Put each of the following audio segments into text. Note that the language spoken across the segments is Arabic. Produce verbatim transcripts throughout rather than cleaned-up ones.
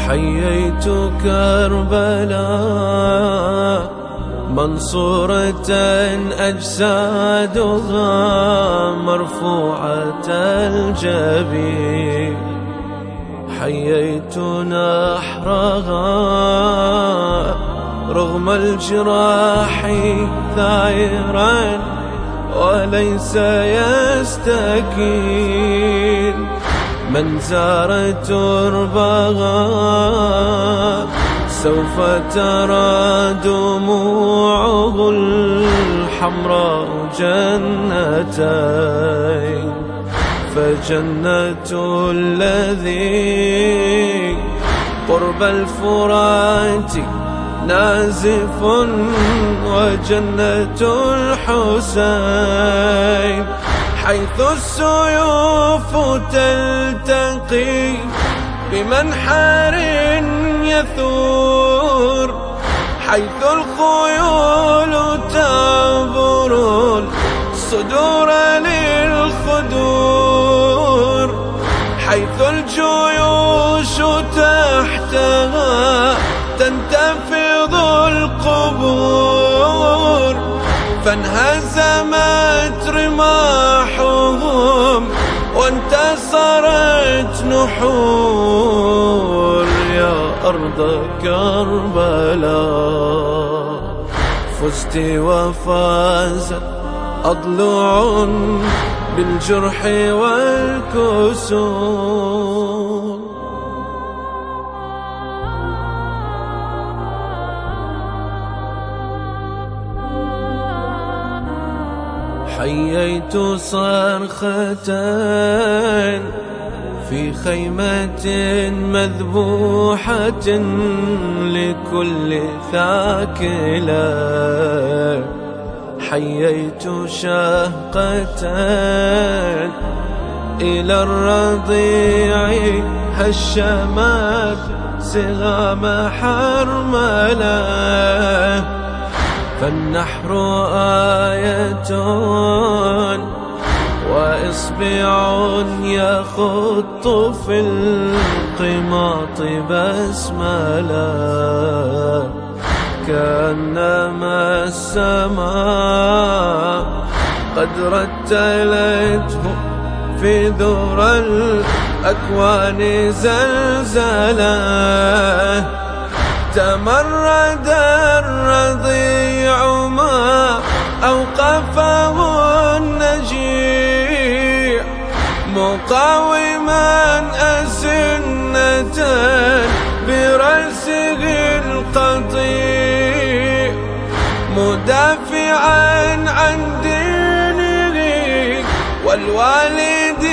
حييت كربلاء منصورة أجسادها مرفوعة الجبين، حييت نحرها رغم الجراح ثائرا وليس يستكين. من زار تربها سوف ترى دموعه الحمراء جنتين، فجنة الذي قرب الفرات نازف وجنة الحسين، حيث السيوف تلتقي بمنحر يثور، حيث الخيول تعبر الصدور للخدور، حيث الجيوش تحتها تنتفض القبور، فانهزمت رماحهم وانتصرت نحور. يا أرض كربلاء فزت وفازت أضلع بالجرح والكسور. حييت صرخة في خيمة مذبوحة لكل ثاكلة، حييت شهقة إلى الرضيع هشمت سهام حرملة، فالنحر آية وإصبع يخط في القماط بسملة، كأنما السماء قد رتلته في ذرى الأكوان زلزلة، تمرد الرضيع ما أوقفه النجيع، مقاوما أسنة برأسه القطيع، مدافعا عن دينه والوالد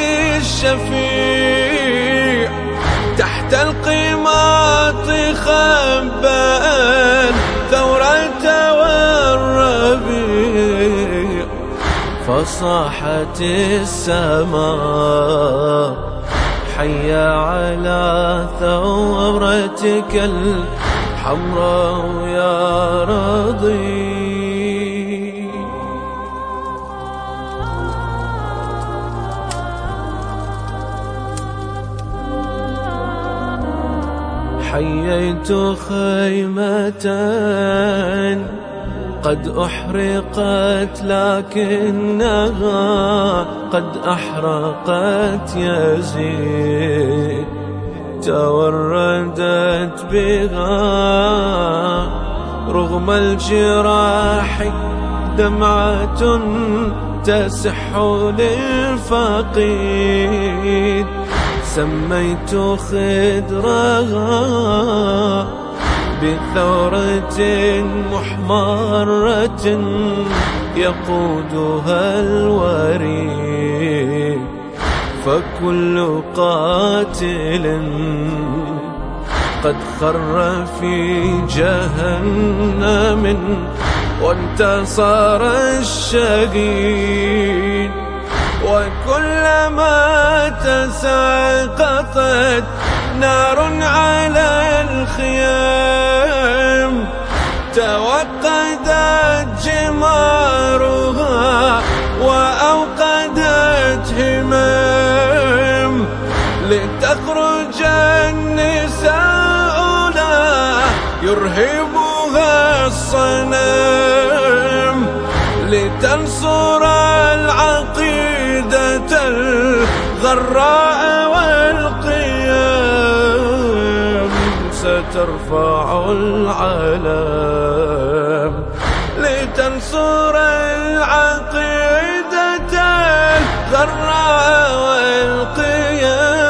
الشفيع، تحت القماط خبأ الثورة والربيع، فصاحت السماء حي على ثورتك الحمراء يا رضيع. حييت خيمة قد أحرقت لكنها قد أحرقت يزيد، توردت بها رغم الجراح دمعة تسح للفقيد، سميت خدرها بثورة محمرة يقودها الوريد، فكل قاتل قد خر في جهنم وانتصر الشهيد، وكلما تساقطت نار على الخيام توقدت جمارها وأوقدت همام، لتخرج النساء يرهبها الصنم لتنصر العقيدة الغراء والقيم. سترفع العلم لتنصر العقيدة الغراء والقيم.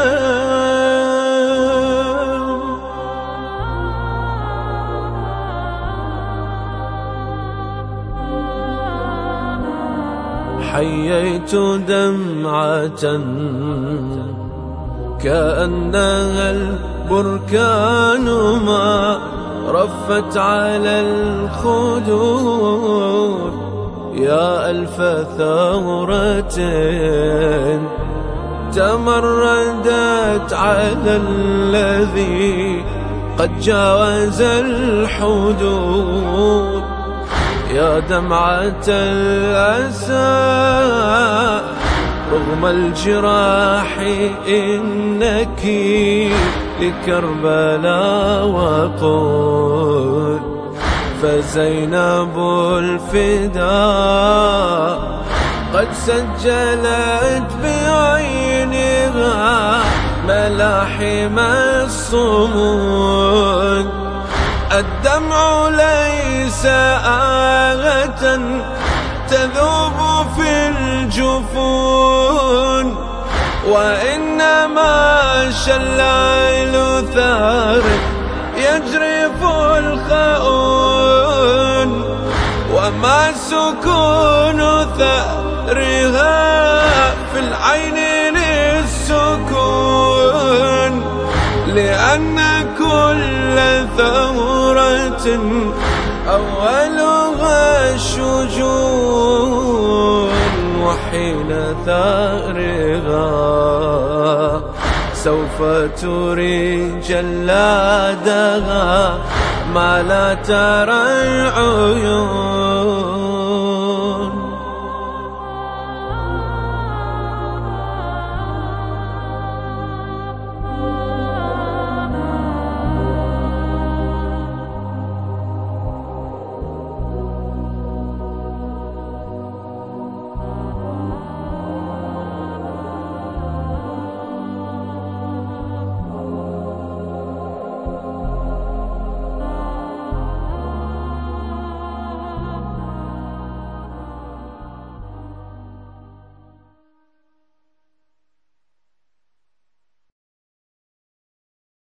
حييت دمعة كأنها البركان ما رفت على الخدود. يا ألف ثورة تمردت على الذي قد جاوز الحدود. يا دمعة الأسى رغم الجراح إنك لكربلاء وقود. فزينب الفداء قد سجلت بعينها ملاحم الصمود. الدمع ليس آهة تذوب في الجفون، وإنما شلال ثار يجرف الخاؤون. وما سكون ثأرها في العين للسكون، لأن كل ثورة أولها الشجون. وحين ثأرها سوف تري جلادها ما لا ترى العيون.